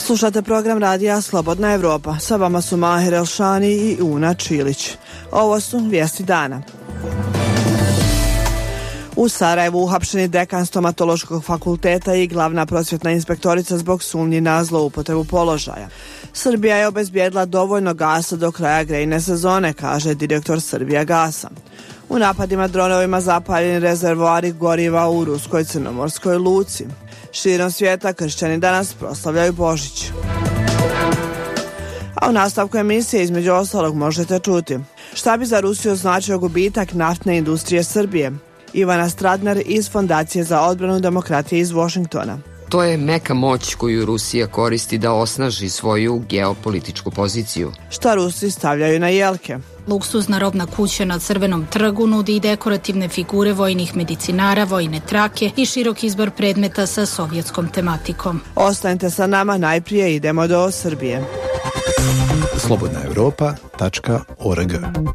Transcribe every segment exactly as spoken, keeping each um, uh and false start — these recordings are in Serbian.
Slušate program radija Slobodna Evropa. Sa vama su Maher Elšani i Una Čilić. Ovo su vijesti dana. U Sarajevu uhapšeni dekan stomatološkog fakulteta i glavna prosvjetna inspektorica zbog sumnji na zloupotrebu položaja. Srbija je obezbijedila dovoljno gasa do kraja grejne sezone, kaže direktor Srbija gasa. U napadima dronovima zapaljeni rezervoari goriva u ruskoj crnomorskoj luci. Širom svijeta kršćani danas proslavljaju Božić. A u nastavku emisije između ostalog možete čuti: šta bi za Rusiju značio gubitak naftne industrije Srbije? Ivana Stradner iz Fondacije za odbranu demokratije iz Washingtona. To je meka moć koju Rusija koristi da osnaži svoju geopolitičku poziciju. Šta Rusi stavljaju na jelke? Luksuzna robna kuća na Crvenom trgu nudi i dekorativne figure vojnih medicinara, vojne trake i širok izbor predmeta sa sovjetskom tematikom. Ostanite sa nama, najprije idemo do Srbije. slobodna evropa tačka org.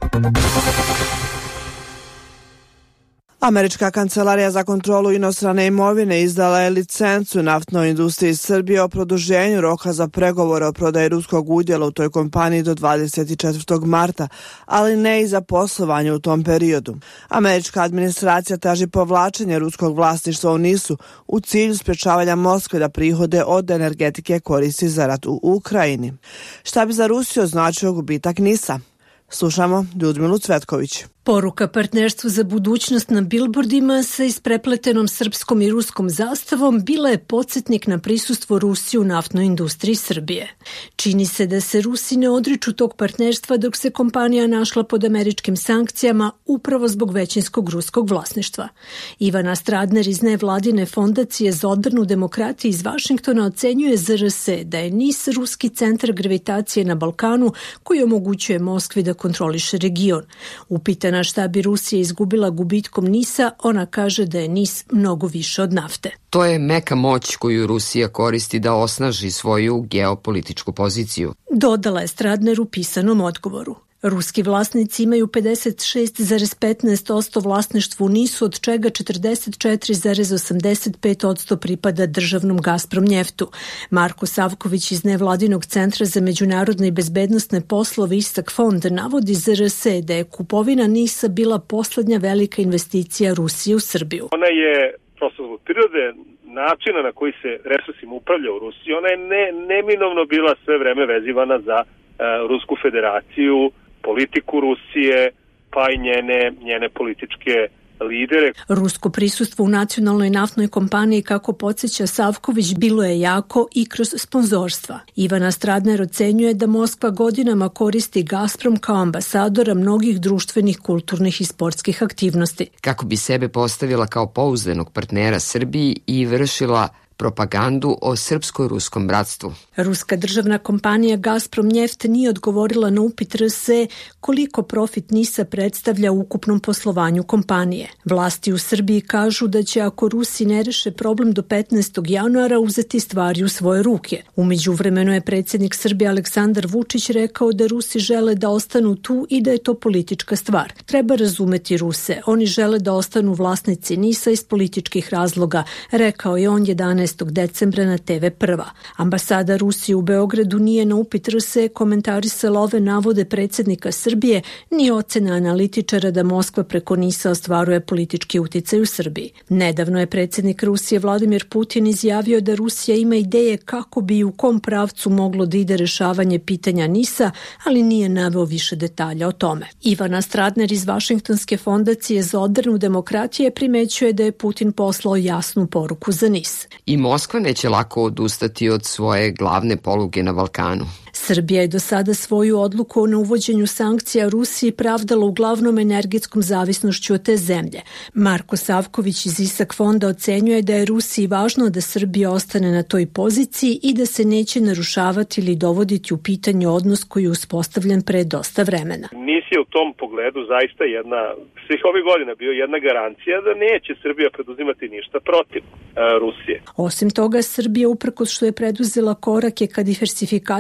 Američka kancelarija za kontrolu inostrane imovine izdala je licencu naftnoj industriji Srbije o produženju roka za pregovore o prodaji ruskog udjela u toj kompaniji do dvadeset četvrtog marta, ali ne i za poslovanje u tom periodu. Američka administracija traži povlačenje ruskog vlasništva u NIS-u u cilju sprečavanja Moskve da prihode od energetike koristi za rat u Ukrajini. Šta bi za Rusiju značio gubitak NIS-a? Slušamo Ljudmilu Cvetković. Poruka partnerstvu za budućnost na bilbordima sa isprepletenom srpskom i ruskom zastavom bila je podsjetnik na prisustvo Rusije u naftnoj industriji Srbije. Čini se da se Rusi ne odriču tog partnerstva dok se kompanija našla pod američkim sankcijama upravo zbog većinskog ruskog vlasništva. Ivana Stradner iz nevladine Fondacije za odbranu demokratije iz Vašingtona ocenjuje Z R S da je NIS ruski centar gravitacije na Balkanu koji omogućuje Moskvi da kontroliše region. Upitana na šta bi Rusija izgubila gubitkom NIS-a, ona kaže da je NIS mnogo više od nafte. To je meka moć koju Rusija koristi da osnaži svoju geopolitičku poziciju, dodala je Stradner u pisanom odgovoru. Ruski vlasnici imaju pedeset šest zarez petnaest posto vlasništva u NIS-u, od čega četrdeset četiri zarez osamdeset pet posto pripada državnom Gazprom njeftu. Marko Savković iz nevladinog centra za međunarodne i bezbednosne poslove Istak fond navodi Z R S da je kupovina NIS-a bila poslednja velika investicija Rusije u Srbiju. Ona je prosto zbog prirode načina na koji se resursima upravlja u Rusiji, ona je ne, neminovno bila sve vreme vezivana za e, Rusku federaciju, politiku Rusije, pa i njene, njene političke lidere. Rusko prisustvo u nacionalnoj naftnoj kompaniji, kako podsjeća Savković, bilo je jako i kroz sponzorstva. Ivana Stradner ocenjuje da Moskva godinama koristi Gazprom kao ambasadora mnogih društvenih, kulturnih i sportskih aktivnosti, kako bi sebe postavila kao pouzdanog partnera Srbiji i vršila propagandu o srpsko-ruskom bratstvu. Ruska državna kompanija Gazprom njeft nije odgovorila na upit R S E koliko profit NIS-a predstavlja u ukupnom poslovanju kompanije. Vlasti u Srbiji kažu da će, ako Rusi ne reše problem do petnaestog januara, uzeti stvari u svoje ruke. U međuvremenu je predsjednik Srbije Aleksandar Vučić rekao da Rusi žele da ostanu tu i da je to politička stvar. Treba razumeti Ruse. Oni žele da ostanu vlasnici NIS-a iz političkih razloga, rekao je on jedanaestog decembra na T V Prva. Ambasada Rusije u Beogradu nije na upit R S E komentarisala ove navode predsjednika Srbije, ni ocena analitičara da Moskva preko NIS-a ostvaruje politički uticaj u Srbiji. Nedavno je predsjednik Rusije Vladimir Putin izjavio da Rusija ima ideje kako bi i u kom pravcu moglo da ide rešavanje pitanja NIS-a, ali nije naveo više detalja o tome. Ivana Stradner iz Vašingtonske fondacije za odbranu demokratije primećuje da je Putin poslao jasnu poruku za NIS. I Moskva neće lako odustati od svoje glavne poluge na Balkanu. Srbija je do sada svoju odluku o neuvođenju sankcija Rusiji pravdala uglavnom energetskom zavisnošću od te zemlje. Marko Savković iz Isak fonda ocenjuje da je Rusiji važno da Srbija ostane na toj poziciji i da se neće narušavati ili dovoditi u pitanje odnos koji je uspostavljen pre dosta vremena. NIS je u tom pogledu zaista jedna, svih ovih godina bio jedna garancija da neće Srbija preduzimati ništa protiv e, Rusije. Osim toga, Srbija, uprkos što je preduzela korake ka diversifikaciji snabdevanja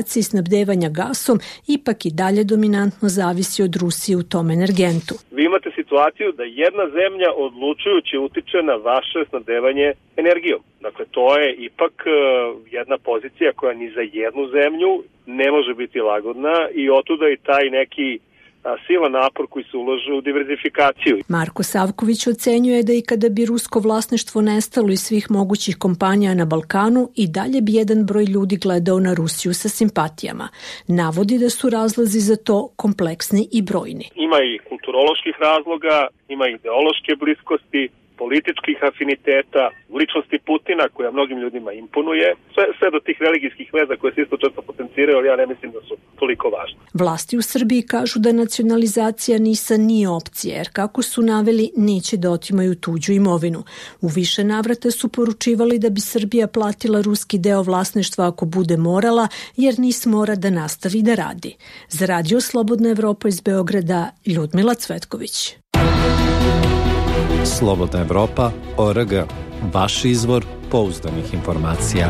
snabdevanja gasom ipak i dalje dominantno zavisi od Rusije u tom energentu. Vi imate situaciju da jedna zemlja odlučujući utiče na vaše snabdevanje energijom. Dakle, to je ipak jedna pozicija koja ni za jednu zemlju ne može biti lagodna i otuda i taj neki silan napor koji se ulaže u diverzifikaciju. Marko Savković ocenjuje da i kada bi rusko vlasništvo nestalo iz svih mogućih kompanija na Balkanu, i dalje bi jedan broj ljudi gledao na Rusiju sa simpatijama. Navodi da su razlozi za to kompleksni i brojni. Ima i kulturoloških razloga, ima i ideološke bliskosti, političkih afiniteta, ličnosti Putina koja mnogim ljudima imponuje, sve, sve do tih religijskih veza koje se isto često potenciraju, ali ja ne mislim da su toliko važne. Vlasti u Srbiji kažu da nacionalizacija NIS-a nije opcija, jer kako su naveli, neće da otimaju tuđu imovinu. U više navrata su poručivali da bi Srbija platila ruski deo vlasništva ako bude morala, jer NIS mora da nastavi da radi. Za Radio Slobodna Evropa iz Beograda, Ljudmila Cvetković. Slobodna Evropa, O R G, vaš izvor pouzdanih informacija.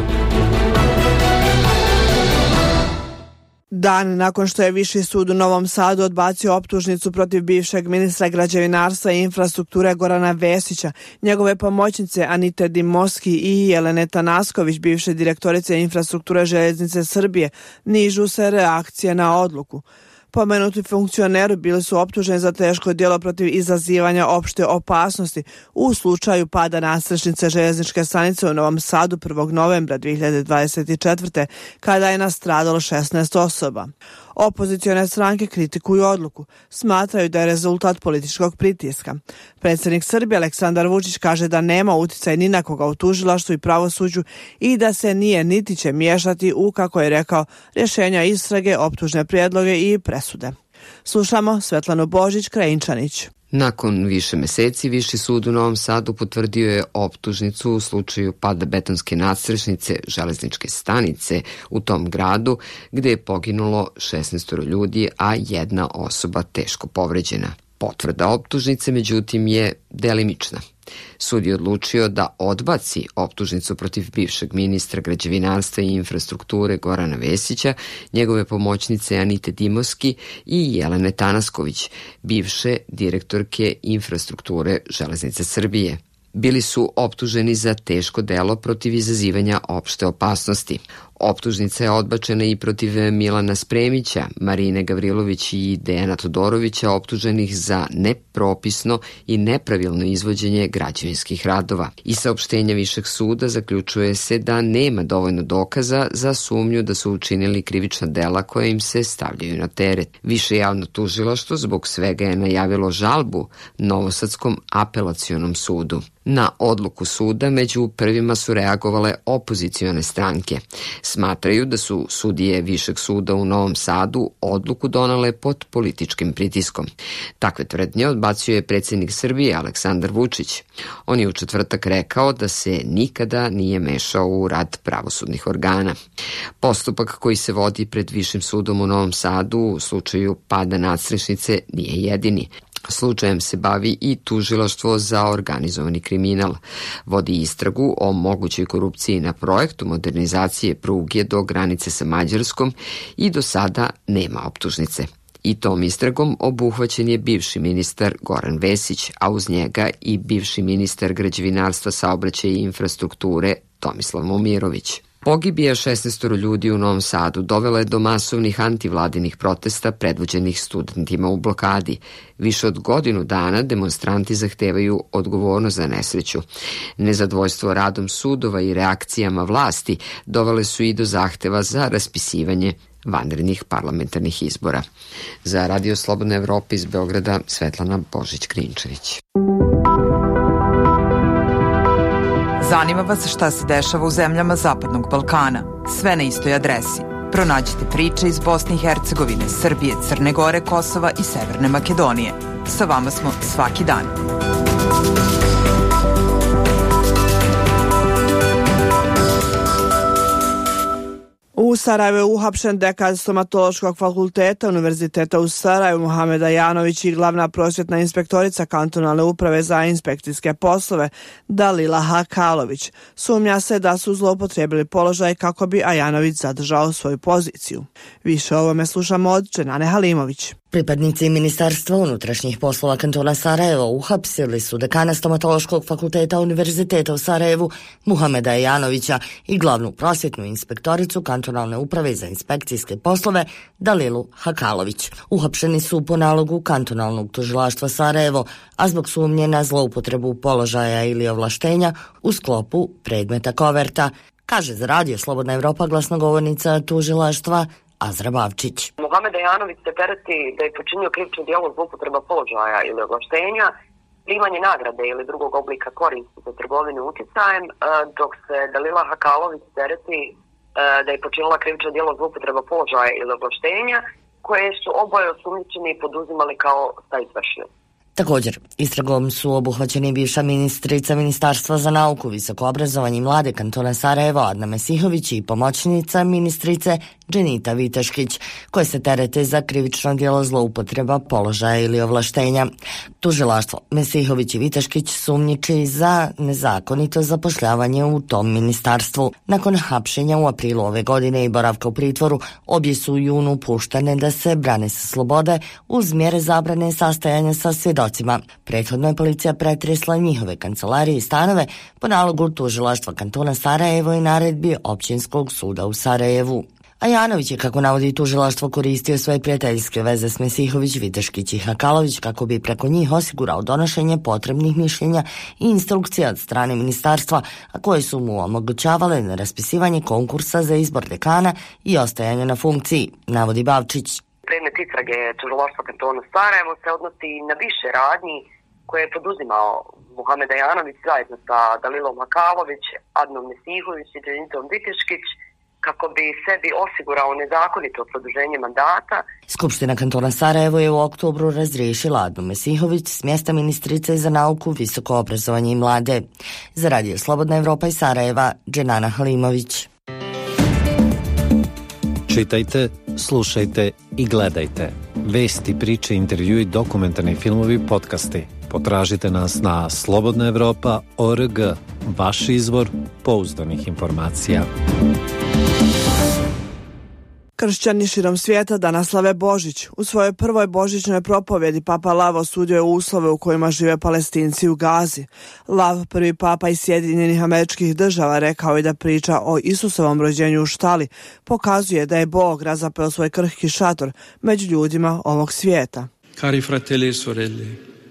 Dan nakon što je Viši sud u Novom Sadu odbacio optužnicu protiv bivšeg ministra građevinarstva i infrastrukture Gorana Vesića, njegove pomoćnice Anite Dimoski i Jelene Tanasković, bivše direktorice infrastrukture Željeznice Srbije, nižu se reakcije na odluku. Pomenuti funkcioneri bili su optuženi za teško djelo protiv izazivanja opšte opasnosti u slučaju pada nadstrešnice željezničke stanice u Novom Sadu prvog novembra dve hiljade dvadeset četvrte. kada je nastradalo šesnaest osoba. Opozicione stranke kritikuju odluku, smatraju da je rezultat političkog pritiska. Predsjednik Srbije Aleksandar Vučić kaže da nema uticaj ni na koga u tužilaštvu i pravosuđu i da se nije niti će miješati u, kako je rekao, rješenja istrage, optužne prijedloge i presude. Slušamo Svetlanu Božić-Krajinčanić. Nakon više meseci, Viši sud u Novom Sadu potvrdio je optužnicu u slučaju pada betonske nadstrešnice železničke stanice u tom gradu, gde je poginulo šesnaest ljudi, a jedna osoba teško povređena. Potvrda optužnice, međutim, je delimična. Sud je odlučio da odbaci optužnicu protiv bivšeg ministra građevinarstva i infrastrukture Gorana Vesića, njegove pomoćnice Anite Dimoski i Jelene Tanasković, bivše direktorke infrastrukture Železnice Srbije. Bili su optuženi za teško delo protiv izazivanja opšte opasnosti. Optužnica je odbačena i protiv Milana Spremića, Marine Gavrilović i Dejana Todorovića, optuženih za nepropisno i nepravilno izvođenje građevinskih radova. Iz saopštenja Višeg suda zaključuje se da nema dovoljno dokaza za sumnju da su učinili krivična dela koja im se stavljaju na teret. Više javno tužilaštvo zbog svega je najavilo žalbu Novosadskom apelacionom sudu. Na odluku suda među prvima su reagovale opozicione stranke. Smatraju da su sudije Višeg suda u Novom Sadu odluku donale pod političkim pritiskom. Takve tvrdnje odbacio je predsjednik Srbije Aleksandar Vučić. On je u četvrtak rekao da se nikada nije mešao u rad pravosudnih organa. Postupak koji se vodi pred Višim sudom u Novom Sadu u slučaju pada nadstrešnice nije jedini. Slučajem se bavi i tužilaštvo za organizovani kriminal. Vodi istragu o mogućoj korupciji na projektu modernizacije pruge do granice sa Mađarskom i do sada nema optužnice. I tom istragom obuhvaćen je bivši ministar Goran Vesić, a uz njega i bivši ministar građevinarstva, saobraćaja i infrastrukture Tomislav Momirović. Pogibija šesnaest ljudi u Novom Sadu dovela je do masovnih antivladinih protesta predvođenih studentima u blokadi. Više od godinu dana demonstranti zahtevaju odgovornost za nesreću. Nezadovoljstvo radom sudova i reakcijama vlasti dovele su i do zahteva za raspisivanje vanrednih parlamentarnih izbora. Za Radio Slobodna Evropa iz Beograda, Svetlana Božić-Krinčević. Zanima vas šta se dešava u zemljama Zapadnog Balkana? Sve na istoj adresi. Pronađite priče iz Bosne i Hercegovine, Srbije, Crne Gore, Kosova i Severne Makedonije. Sa vama smo svaki dan. U U Sarajevu je uhapšen dekan stomatološkog fakulteta Univerziteta u Sarajevu Muhamed Ajanović i glavna prosvjetna inspektorica kantonalne uprave za inspekcijske poslove Dalila Hakalović. Sumnja se da su zloupotrijebili položaj kako bi Ajanović zadržao svoju poziciju. Više o ovome slušamo od Dženane Halimović. Pripadnici Ministarstva unutrašnjih poslova kantona Sarajevo uhapsili su dekana stomatološkog fakulteta Univerziteta u Sarajevu Muhameda Ajanovića i glavnu prosvjetnu inspektoricu kantonalne uprave za inspekcijske poslove Dalilu Hakalović. Uhapšeni su po nalogu kantonalnog tužilaštva Sarajevo, a zbog sumnje na zloupotrebu položaja ili ovlaštenja u sklopu predmeta koverta, kaže za radio Slobodna Evropa glasnogovornica tužilaštva Azra Bavčić. Muhamed Ajanović se tereti da je počinio krivično djelo zloupotreba položaja ili ovlaštenja, primanje nagrade ili drugog oblika koristi za trgovinu utjecajem, dok se Dalila Hakalović tereti da je počinila krivično djelo zloupotreba položaja ili ovlaštenja, koje su oboje osumnjičeni poduzimali kao saizvršni. Također, istragom su obuhvaćeni bivša ministrica Ministarstva za nauku, visoko obrazovanje i mlade kantona Sarajevo Adna Mesihović i pomoćnica ministrice Dženita Viteškić, koje se terete za krivično djelo zloupotreba položaja ili ovlaštenja. Tužilaštvo Mesihović i Viteškić sumnjiči za nezakonito zapošljavanje u tom ministarstvu. Nakon hapšenja u aprilu ove godine i boravka u pritvoru, obje su u junu puštene da se brane sa slobode uz mjere zabrane sastajanja sa svjedocima. Prethodno je policija pretresla njihove kancelarije i stanove po nalogu tužilaštva kantona Sarajevo i naredbi Općinskog suda u Sarajevu. Ajanović je, kako navodi tužilaštvo, koristio svoje prijateljske veze s Mesihović, Viteškić i Hakalović kako bi preko njih osigurao donošenje potrebnih mišljenja i instrukcija od strane ministarstva, a koje su mu omogućavale na raspisivanje konkursa za izbor dekana i ostajanje na funkciji, navodi Bavčić. Predmet istrage tužilaštva kantona Sarajevo se odnosi na više radnji koje je poduzimao Muhamed Ajanović zajedno sa Dalilom Hakalović, Adnom Mesihović i Dženitom Viteškić, kako bi sebi osigurao nezakonito produženje mandata. Skupština kantona Sarajevo je u oktobru razriješila Adnu Mesihović s mjesta ministrice za nauku, visoko obrazovanje i mlade. Za radio Slobodna Evropa iz Sarajeva, Dženana Halimović. Čitajte, slušajte i gledajte. Vesti, priče, intervjui, dokumentarni filmovi, podcasti. Potražite nas na slobodna evropa tačka org, vaš izvor pouzdanih informacija. Kršćani širom svijeta danas slave Božić. U svojoj prvoj božićnoj propovjedi Papa Lav osudio je uslove u kojima žive Palestinci u Gazi. Lav, prvi papa iz Sjedinjenih Američkih Država, rekao je da priča o Isusovom rođenju u štali pokazuje da je Bog razapeo svoj krhki šator među ljudima ovog svijeta. Cari fratelli e sorelle,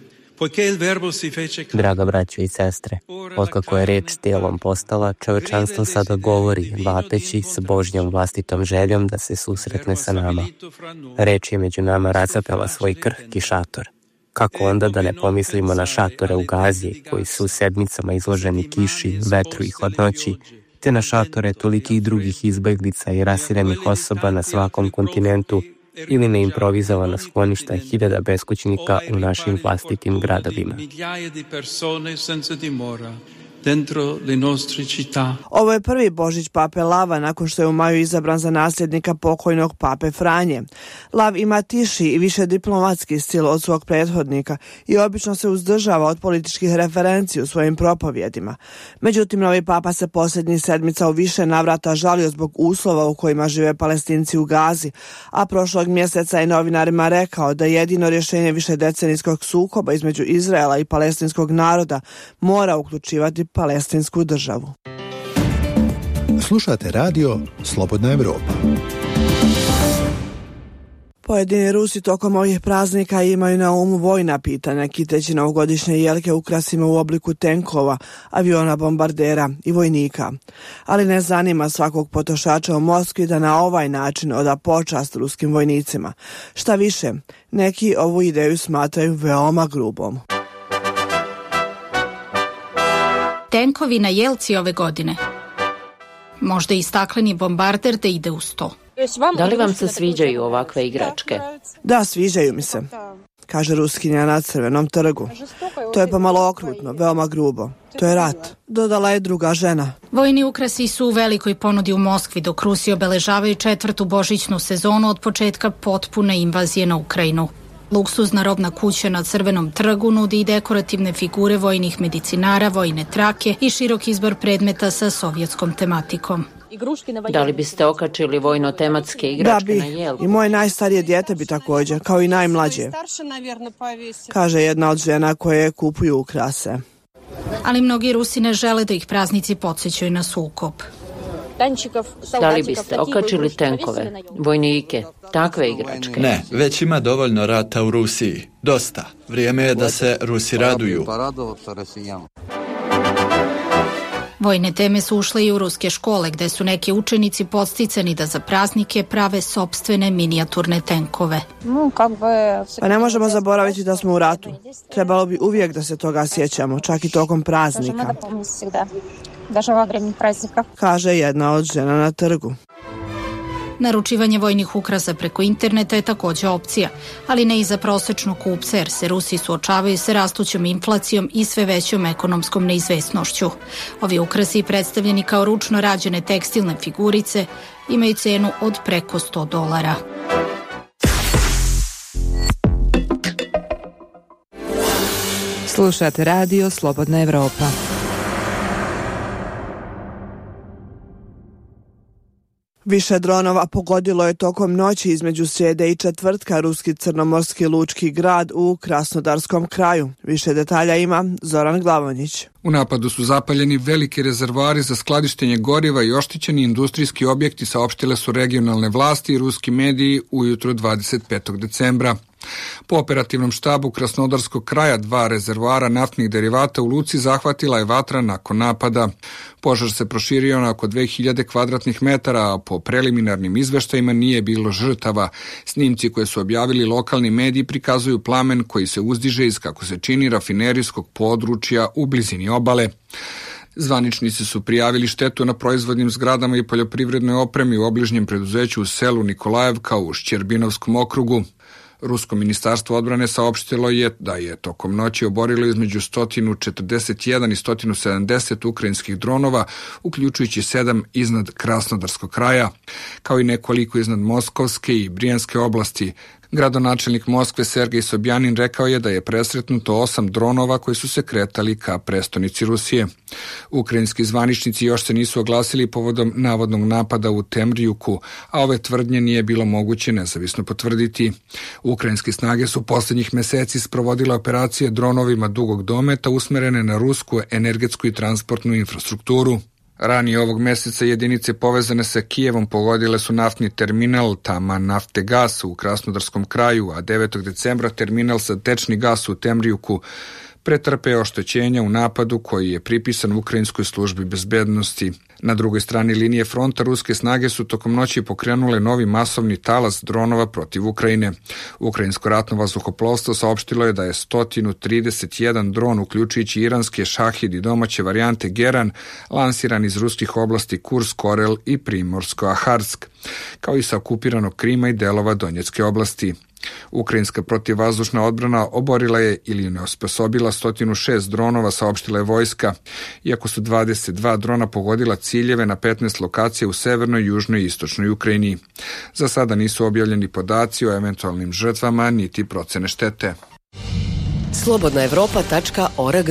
Draga braćo i sestre, otkako je reč tijelom postala, čovječanstvo sada govori, vapeći s Božjom vlastitom željom da se susretne sa nama. Reč je među nama razapela svoj krhki šator. Kako onda da ne pomislimo na šatore u Gazi, koji su sedmicama izloženi kiši, vetru i hladnoći, te na šatore tolikih drugih izbeglica i rasirenih osoba na svakom kontinentu, ili neimprovizovana skloništa hiljada beskućnika u našim vlastitim gradovima. Ovo je prvi Božić pape Lava nakon što je u maju izabran za nasljednika pokojnog pape Franje. Lav ima tiši i više diplomatski stil od svog prethodnika i obično se uzdržava od političkih referenci u svojim propovjedima. Međutim, novi papa se posljednjih sedmica u više navrata žalio zbog uslova u kojima žive Palestinci u Gazi, a prošlog mjeseca je novinarima rekao da jedino rješenje višedecenijskog sukoba između Izraela i palestinskog naroda mora uključivati palestinsku državu. Slušate radio Slobodna Evropa. Pojedini Rusi tokom ovih praznika imaju na umu vojna pitanja, kiteći novogodišnje jelke ukrasima u obliku tenkova, aviona, bombardera i vojnika. Ali ne zanima svakog potrošača u Moskvi da na ovaj način oda počast ruskim vojnicima. Šta više, neki ovu ideju smatraju veoma grubom. Tenkovi na jelci ove godine. Možda i stakleni bombarder da ide uz to. Da li vam se sviđaju ovakve igračke? Da, sviđaju mi se. kaže Ruskinja na Crvenom trgu. To je pomalo okrutno, veoma grubo. To je rat, dodala je druga žena. Vojni ukrasi su u velikoj ponudi u Moskvi, dok Rusi obeležavaju četvrtu božićnu sezonu od početka potpune invazije na Ukrajinu. Luksuzna robna kuća na Crvenom trgu nudi i dekorativne figure vojnih medicinara, vojne trake i širok izbor predmeta sa sovjetskom tematikom. Da li biste okačili vojno-tematske igračke na jelku? Da bi, i moje najstarije dijete bi također, kao i najmlađe, kaže jedna od žena koje kupuju ukrase. Ali mnogi Rusi ne žele da ih praznici podsjećaju na sukob. Da li biste okačili tenkove, vojnike, takve igračke? Ne, već ima dovoljno rata u Rusiji. Dosta. Vrijeme je da se Rusi raduju. Vojne teme su ušle i u ruske škole, gde su neki učenici podsticani da za praznike prave sopstvene minijaturne tenkove. Pa ne možemo zaboraviti da smo u ratu. Trebalo bi uvijek da se toga sjećamo, čak i tokom praznika, kaže jedna od žena na trgu. Naručivanje vojnih ukrasa preko interneta je također opcija, ali ne i za prosječnog kupca, jer se Rusi suočavaju sa rastućom inflacijom i sve većom ekonomskom neizvesnošću. Ovi ukrasi, predstavljeni kao ručno rađene tekstilne figurice, imaju cenu od preko sto dolara. Slušate radio Slobodna Evropa. Više dronova pogodilo je tokom noći između srijede i četvrtka ruski crnomorski lučki grad u Krasnodarskom kraju. Više detalja ima Zoran Glavonjić. U napadu su zapaljeni veliki rezervoari za skladištenje goriva i oštećeni industrijski objekti, saopštile su regionalne vlasti i ruski mediji ujutro dvadeset petog decembra. Po operativnom štabu Krasnodarskog kraja dva rezervoara naftnih derivata u luci zahvatila je vatra nakon napada. Požar se proširio na oko dve hiljade kvadratnih metara, a po preliminarnim izveštajima nije bilo žrtava. Snimci koje su objavili lokalni mediji prikazuju plamen koji se uzdiže iz, kako se čini, rafinerijskog područja u blizini obale. Zvaničnici su prijavili štetu na proizvodnim zgradama i poljoprivrednoj opremi u obližnjem preduzeću u selu Nikolajevka u Šćerbinovskom okrugu. Rusko ministarstvo odbrane saopštilo je da je tokom noći oborilo između sto četrdeset jedan i sto sedamdeset ukrajinskih dronova, uključujući sedam iznad Krasnodarskog kraja, kao i nekoliko iznad Moskovske i Brijanske oblasti. Gradonačelnik Moskve Sergej Sobjanin rekao je da je presretnuto osam dronova koji su se kretali ka prestonici Rusije. Ukrajinski zvaničnici još se nisu oglasili povodom navodnog napada u Temrijuku, a ove tvrdnje nije bilo moguće nezavisno potvrditi. Ukrajinske snage su posljednjih meseci sprovodile operacije dronovima dugog dometa usmerene na rusku energetsku i transportnu infrastrukturu. Ranije ovog mjeseca jedinice povezane sa Kijevom pogodile su naftni terminal Taman Naftegas u Krasnodarskom kraju, a devetog decembra terminal za tečni gas u Temrijuku pretrpeo oštećenja u napadu koji je pripisan Ukrajinskoj službi bezbednosti. Na drugoj strani linije fronta ruske snage su tokom noći pokrenule novi masovni talas dronova protiv Ukrajine. Ukrajinsko ratno vazduhoplovstvo saopštilo je da je sto trideset jedan dron, uključujući iranske Šahid i domaće varijante Geran, lansiran iz ruskih oblasti Kursk, Orel i Primorsko-Aharsk, kao i sa okupiranog Krima i delova Donjecke oblasti. Ukrajinska protivvazdušna odbrana oborila je ili neosposobila sto šest dronova, saopštila je vojska, iako su dvadeset dva drona pogodila ciljeve na petnaest lokacija u severnoj, južnoj i istočnoj Ukrajini. Za sada nisu objavljeni podaci o eventualnim žrtvama niti procene štete. slobodna evropa tačka org.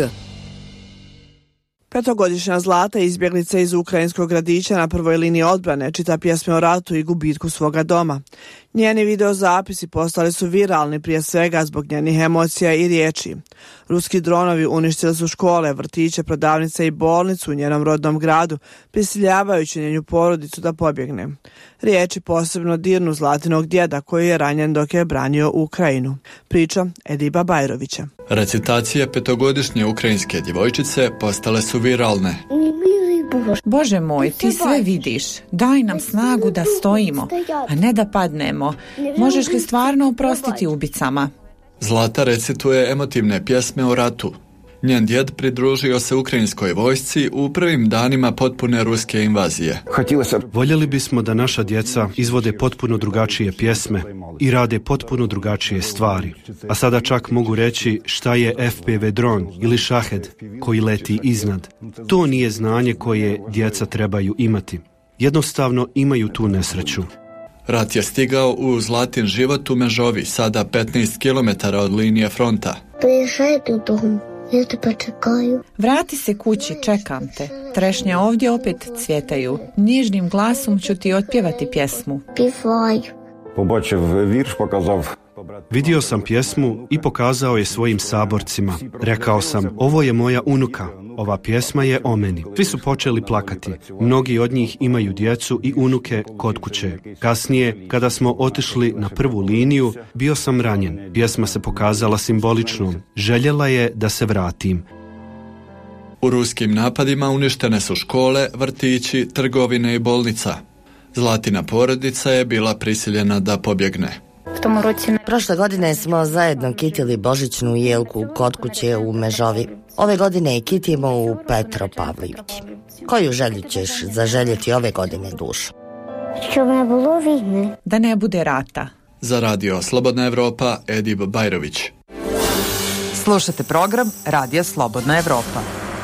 Petogodišnja Zlata, izbjeglica iz ukrajinskog gradića na prvoj liniji odbrane, čita pjesme o ratu i gubitku svoga doma. Njeni videozapisi postali su viralni prije svega zbog njenih emocija i riječi. Ruski dronovi uništili su škole, vrtiće, prodavnice i bolnicu u njenom rodnom gradu, prisiljavajući njenu porodicu da pobjegne. Riječi posebno dirnu Zlatinog djeda koji je ranjen dok je branio Ukrajinu. Priča Ediba Bajrovića. Recitacije petogodišnje ukrajinske djevojčice postale su viralne. Bože moj, ti sve vidiš. Daj nam snagu da stojimo, a ne da padnemo. Možeš li stvarno oprostiti ubicama? Zlata recituje emotivne pjesme o ratu. Njen djed pridružio se ukrajinskoj vojsci u prvim danima potpune ruske invazije. Voljeli bismo da naša djeca izvode potpuno drugačije pjesme i rade potpuno drugačije stvari. A sada čak mogu reći šta je F P V dron ili šahed koji leti iznad. To nije znanje koje djeca trebaju imati. Jednostavno imaju tu nesreću. Rat je stigao u Zlatin život u Mežovi, sada petnaest kilometara od linije fronta. Vrati se kući, čekam te. Trešnje ovdje opet cvjetaju. Nježnim glasom ću ti otpjevati pjesmu. Vidio sam pjesmu i pokazao je svojim saborcima. Rekao sam, ovo je moja unuka, ova pjesma je o meni. Svi su počeli plakati. Mnogi od njih imaju djecu i unuke kod kuće. Kasnije, kada smo otišli na prvu liniju, bio sam ranjen. Pjesma se pokazala simboličnom. Željela je da se vratim. U ruskim napadima uništene su škole, vrtići, trgovine i bolnica. Zlatina porodica je bila prisiljena da pobjegne. Prošle godine smo zajedno kitili božićnu jelku kod kuće u Mežovi. Ove godine je kitimo u Petropavlivki. Koju želju ćeš zaželjeti ove godine, dušo? Da ne bude rata. Za radio Slobodna Evropa, Edib Bajrović. Slušate program Radija Slobodna Evropa.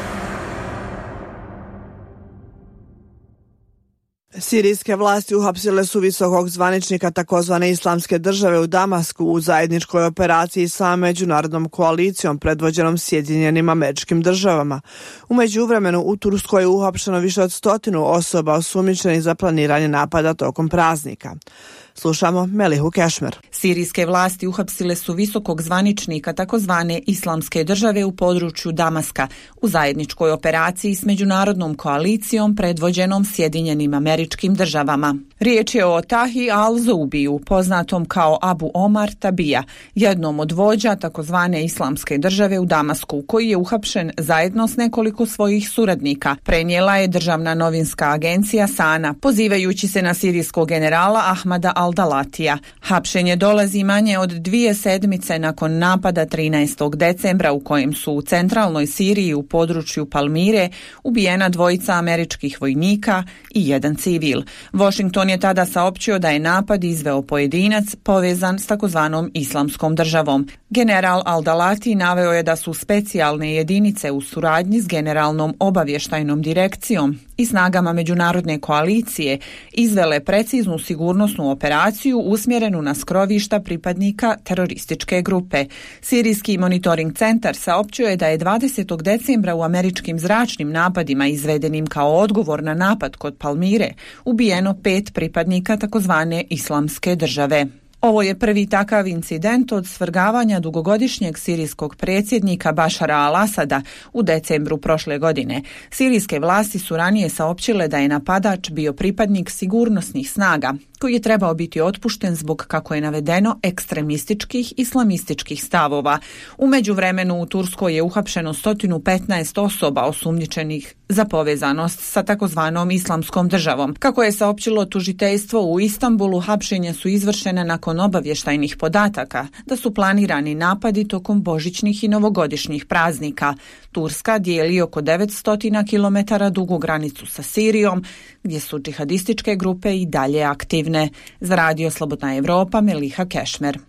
Sirijske vlasti uhapsile su visokog zvaničnika takozvane Islamske države u Damasku u zajedničkoj operaciji sa međunarodnom koalicijom predvođenom Sjedinjenim Američkim Državama. U međuvremenu u Turskoj je uhapšeno više od stotinu osoba osumnjičenih za planiranje napada tokom praznika. Slušamo Melihu Kešmer. Sirijske vlasti uhapsile su visokog zvaničnika takozvane Islamske države u području Damaska u zajedničkoj operaciji s međunarodnom koalicijom predvođenom Sjedinjenim Američkim Državama. Riječ je o Tahi al-Zoubiju, poznatom kao Abu Omar Tabija, jednom od vođa takozvane Islamske države u Damasku, koji je uhapšen zajedno s nekoliko svojih suradnika, prenijela je državna novinska agencija Sana, pozivajući se na sirijskog generala Ahmada al-Dalatija. Hapšenje dolazi manje od dvije sedmice nakon napada trinaestog decembra u kojem su u centralnoj Siriji u području Palmire ubijena dvojica američkih vojnika i jedan civil. Washington je tada saopćio da je napad izveo pojedinac povezan s takozvanom Islamskom državom. General al-Dalati naveo je da su specijalne jedinice u suradnji s Generalnom obavještajnom direkcijom i snagama međunarodne koalicije izvele preciznu sigurnosnu operaciju usmjerenu na skrovišta pripadnika terorističke grupe. Sirijski monitoring centar saopćio je da je dvadesetog decembra u američkim zračnim napadima izvedenim kao odgovor na napad kod Palmire ubijeno pet pripadnika takozvane Islamske države. Ovo je prvi takav incident od svrgavanja dugogodišnjeg sirijskog predsjednika Bašara al-Asada u decembru prošle godine. Sirijske vlasti su ranije saopćile da je napadač bio pripadnik sigurnosnih snaga, koji je trebao biti otpušten zbog, kako je navedeno, ekstremističkih islamističkih stavova. U međuvremenu u Turskoj je uhapšeno sto petnaest osoba osumnjičenih za povezanost sa takozvanom Islamskom državom. Kako je saopćilo tužiteljstvo u Istanbulu, hapšenje su izvršene nakon obavještajnih podataka da su planirani napadi tokom božićnih i novogodišnjih praznika. Turska dijeli oko devetsto kilometara dugu granicu sa Sirijom, gdje su džihadističke grupe i dalje aktivne. Za radio Slobodna Evropa, Meliha Kešmer.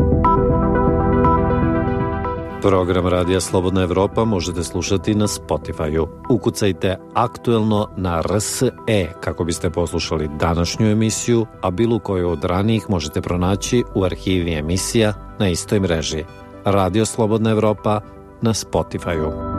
Program Radija Slobodna Evropa možete slušati na Spotify-u. Ukucajte aktuelno na R S E kako biste poslušali današnju emisiju, a bilo koju od ranijih možete pronaći u arhivi emisija na istoj mreži. Radio Slobodna Evropa na Spotify-u.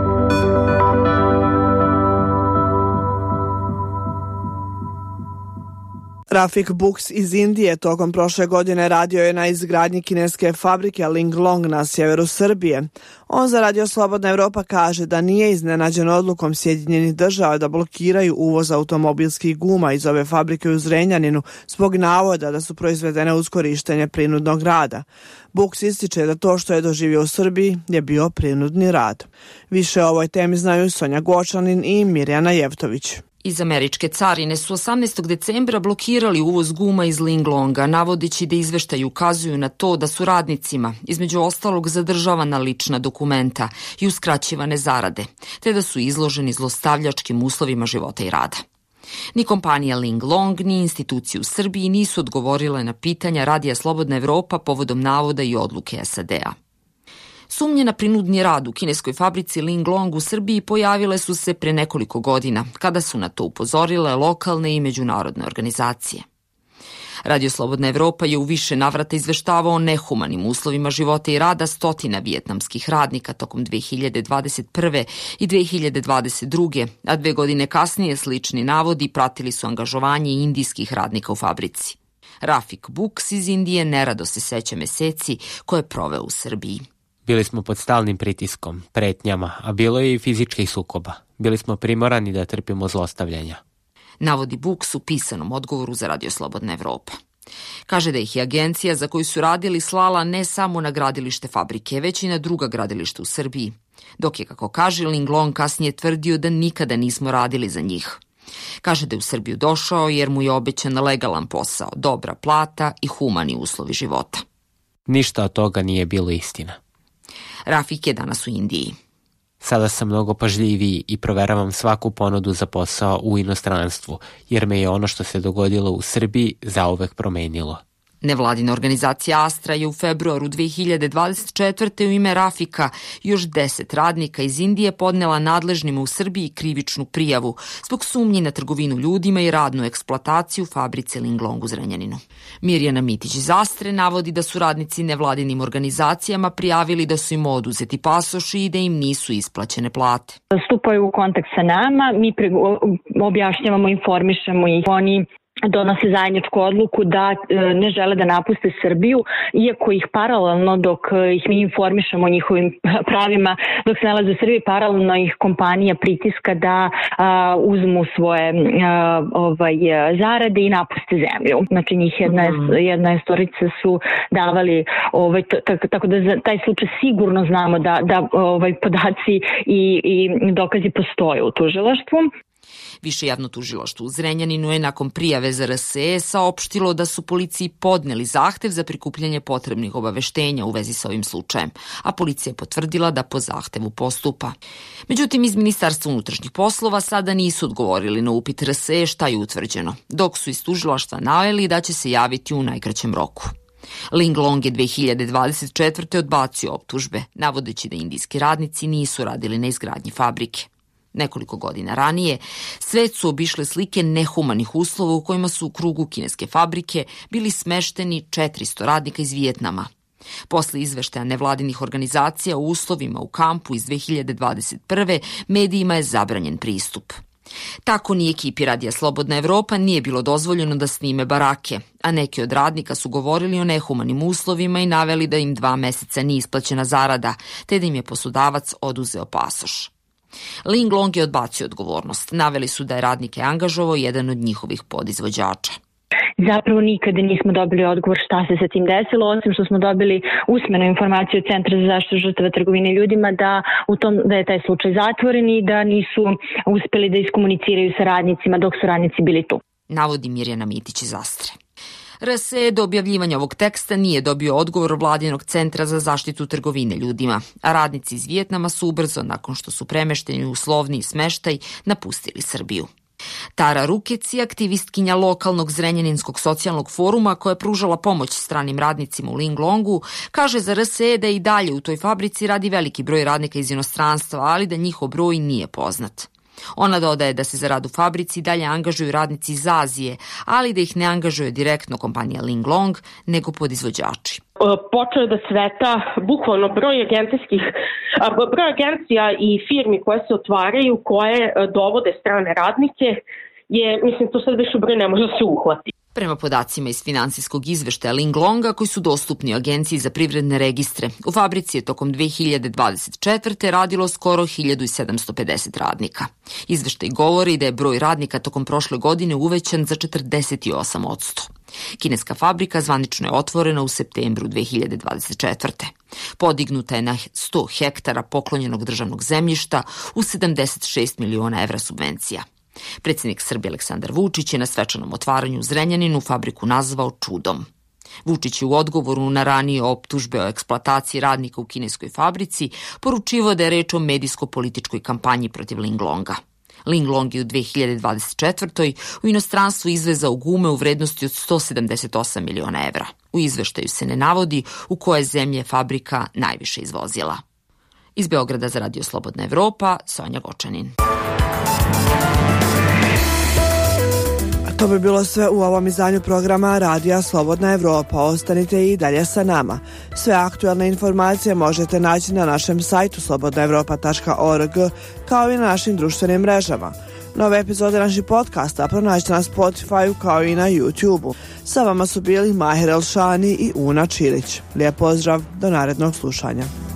Rafik Buks iz Indije tokom prošle godine radio je na izgradnji kineske fabrike Linglong na sjeveru Srbije. On za Radio Slobodna Evropa kaže da nije iznenađen odlukom Sjedinjenih država da blokiraju uvoz automobilskih guma iz ove fabrike u Zrenjaninu zbog navoda da su proizvedene uz korištenje prinudnog rada. Buks ističe da to što je doživio u Srbiji je bio prinudni rad. Više o ovoj temi znaju Sonja Gočanin i Mirjana Jevtović. Iz američke carine su osamnaestog decembra blokirali uvoz guma iz Linglonga, navodeći da izveštaji ukazuju na to da su radnicima, između ostalog, zadržavana lična dokumenta i uskraćivane zarade, te da su izloženi zlostavljačkim uslovima života i rada. Ni kompanija Linglong, ni institucije u Srbiji nisu odgovorile na pitanja Radija Slobodna Evropa povodom navoda i odluke S A D-a. Sumnje na prinudni rad u kineskoj fabrici Linglong u Srbiji pojavile su se pre nekoliko godina, kada su na to upozorile lokalne i međunarodne organizacije. Radio Slobodna Evropa je u više navrata izveštavao o nehumanim uslovima života i rada stotina vijetnamskih radnika tokom dve hiljade dvadeset prve. i dve hiljade dvadeset druge. a dve godine kasnije slični navodi pratili su angažovanje indijskih radnika u fabrici. Rafik Buks iz Indije nerado se seća meseci koje je proveo u Srbiji. Bili smo pod stalnim pritiskom, pretnjama, a bilo je i fizičkih sukoba. Bili smo primorani da trpimo zlostavljanja. Navodi Buks u pisanom odgovoru za Radio Slobodna Evropa. Kaže da ih je agencija za koju su radili slala ne samo na gradilište fabrike, već i na druga gradilišta u Srbiji. Dok je, kako kaže, Linglong kasnije tvrdio da nikada nismo radili za njih. Kaže da je u Srbiju došao jer mu je obećan legalan posao, dobra plata i humani uslovi života. Ništa od toga nije bilo istina. Rafik je danas u Indiji. Sada sam mnogo pažljiviji i proveravam svaku ponudu za posao u inostranstvu, jer me je ono što se dogodilo u Srbiji zauvek promenilo. Nevladina organizacija Astra je u februaru dve hiljade dvadeset četvrte. u ime Rafika još deset radnika iz Indije podnela nadležnima u Srbiji krivičnu prijavu zbog sumnji na trgovinu ljudima i radnu eksploataciju fabrice Linglong u Zrenjaninu. Mirjana Mitić iz Astre navodi da su radnici nevladinim organizacijama prijavili da su im oduzeti pasoši i da im nisu isplaćene plate. Stupaju u kontakt sa nama, mi objašnjavamo, informišemo ih, oni donose zajedničku odluku da ne žele da napuste Srbiju, iako ih paralelno, dok ih mi informišemo o njihovim pravima, dok se nalaze u Srbiji, paralelno ih kompanija pritiska da a, uzmu svoje a, ovaj, zarade i napuste zemlju. Znači njih jedna, jedna istorica su davali, ovaj, tako, tako da za taj slučaj sigurno znamo da, da ovaj, podaci i, i dokazi postoje u tužilaštvu. Više javno tužilaštvo u Zrenjaninu je nakon prijave za R S E saopštilo da su policiji podneli zahtev za prikupljanje potrebnih obaveštenja u vezi sa ovim slučajem, a policija je potvrdila da po zahtevu postupa. Međutim, iz Ministarstva unutrašnjih poslova sada nisu odgovorili na upit R S E šta je utvrđeno, dok su iz tužilaštva naveli da će se javiti u najkraćem roku. Linglong je dve hiljade dvadeset četvrte. odbacio optužbe, navodeći da indijski radnici nisu radili na izgradnji fabrike. Nekoliko godina ranije, svet su obišle slike nehumanih uslova u kojima su u krugu kineske fabrike bili smešteni četiristo radnika iz Vijetnama. Posle izveštaja nevladinih organizacija o uslovima u kampu iz dve hiljade dvadeset prve. medijima je zabranjen pristup. Tako ni ekipi Radija Slobodna Evropa nije bilo dozvoljeno da snime barake, a neki od radnika su govorili o nehumanim uslovima i naveli da im dva meseca nije isplaćena zarada, te da im je poslodavac oduzeo pasoš. Linglong je odbacio odgovornost. Naveli su da je radnike angažovao jedan od njihovih podizvođača. Zapravo nikada nismo dobili odgovor šta se sa tim desilo, osim što smo dobili usmenu informaciju od Centra za zaštitu žrtava trgovine ljudima da, u tom, da je taj slučaj zatvoren i da nisu uspeli da iskomuniciraju sa radnicima dok su radnici bili tu. Navodi Mirjana Mitić iz Astre. R S E do objavljivanja ovog teksta nije dobio odgovor Vladinog centra za zaštitu trgovine ljudima, a radnici iz Vijetnama su ubrzo, nakon što su premešteni u uslovniji smeštaj, napustili Srbiju. Tara Rukec je aktivistkinja lokalnog Zrenjaninskog socijalnog foruma koja je pružala pomoć stranim radnicima u Linglongu, kaže za R S E da i dalje u toj fabrici radi veliki broj radnika iz inostranstva, ali da njihov broj nije poznat. Ona dodaje da se za rad u fabrici dalje angažuju radnici iz Azije, ali da ih ne angažuje direktno kompanija Linglong, nego podizvođači. Počeo da sveta bukvalno broj agencijskih, broj agencija i firmi koje se otvaraju, koje dovode strane radnike, je, mislim, to sad više broj ne može se uhvati. Prema podacima iz finansijskog izveštaja Linglonga koji su dostupni u Agenciji za privredne registre, u fabrici je tokom dve hiljade dvadeset četvrte. radilo skoro hiljadu sedamsto pedeset radnika. Izveštaj govori da je broj radnika tokom prošle godine uvećan za četrdeset osam posto. Kineska fabrika zvanično je otvorena u septembru dve hiljade dvadeset četvrte. Podignuta je na sto hektara poklonjenog državnog zemljišta u sedamdeset šest miliona evra subvencija. Predsjednik Srbije Aleksandar Vučić je na svečanom otvaranju u Zrenjaninu fabriku nazvao čudom. Vučić je u odgovoru na ranije optužbe o eksploataciji radnika u kineskoj fabrici poručivao da je reč o medijsko-političkoj kampanji protiv Linglonga. Linglong je u dve hiljade dvadeset četvrtoj u inostranstvu izvezao gume u vrednosti od sto sedamdeset osam miliona evra. U izveštaju se ne navodi u koje zemlje je fabrika najviše izvozila. Iz Beograda za Radio Slobodna Evropa, Sonja Gočanin. To bi bilo sve u ovom izdanju programa Radija Slobodna Evropa. Ostanite i dalje sa nama. Sve aktualne informacije možete naći na našem sajtu slobodna evropa tačka org kao i na našim društvenim mrežama. Nove epizode naših podcasta pronađite na Spotify kao i na YouTube-u. Sa vama su bili Mahir Elšani i Una Čilić. Lijep pozdrav, do narednog slušanja.